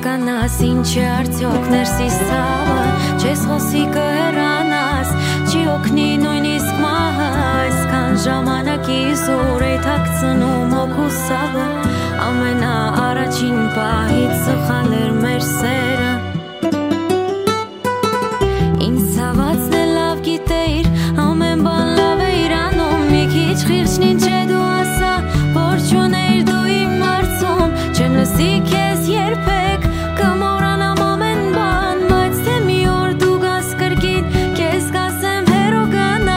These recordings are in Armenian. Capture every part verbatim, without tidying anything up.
հասկանաս ինչ է արդյոք ներսիս ցավը, չես խոսի կհեռանաս, չի օգնի նույնիսկ մահը, այսքան ժամանակի զուր է թաքցնում հոգուս սավը, ամենաառաջին պահից սխալ էր մեր սերը։ Ինձ ցավացն է լավ գիտեիր, ամեն բան լավ է իրանում, մի քիչ խիղճն ինչ է դու ասա, որ չունեիր դու իմ հարցում, չեմ լսի քեզ երբեք, կմոռանամ ամեն բան, բայց թե մի օր դու գաս կրկին, քեզ կասեմ հեռու գնա,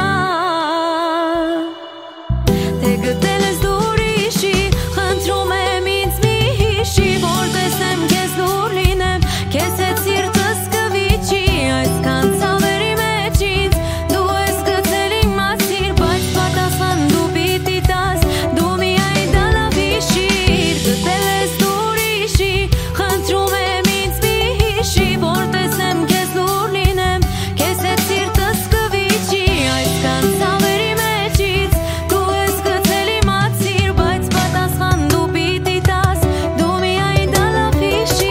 թե գտել ես դու ուրիշի, խնդրում եմ ինձ մի հիշի, որ տեսեմ քեզ լուր լինեմ, քեզ հետ սիրտս կվիճի, այսքան ցավերի մեջ ինձ դու ես գցել իմ մասին, բայց պատասխան դու պիտի տաս, դու միայն դա լավ հիշիր, գտել ես դու ուրիշի, խնդրում եմ ինձ մի հիշի, որ տեսեմ քեզ լուր լինեմ, քեզ հետ սիրտս կվիճի, այսքան ցավերի մեջ ինձ դու ես գցել իմ մասին, բայց պատասխան դու պիտի տաս, դու միայն դա լավ հիշիր։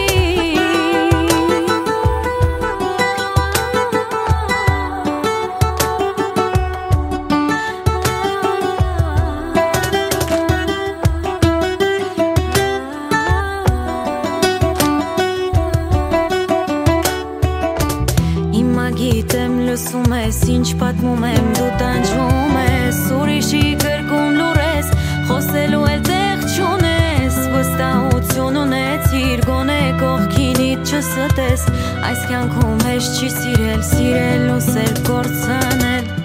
Հիմա գիտեմ լսում ես, ինչ պատմում եմ, դու տանջվում ես, ուրիշի կրկում լուր ես, խոսելու էլ տեղ չունես, վստահություն ունեցիր, գոնե կողքինիդ չստես, այս կյանքում հեշտ չի սիրել, սիրել ու սեր կորցնել,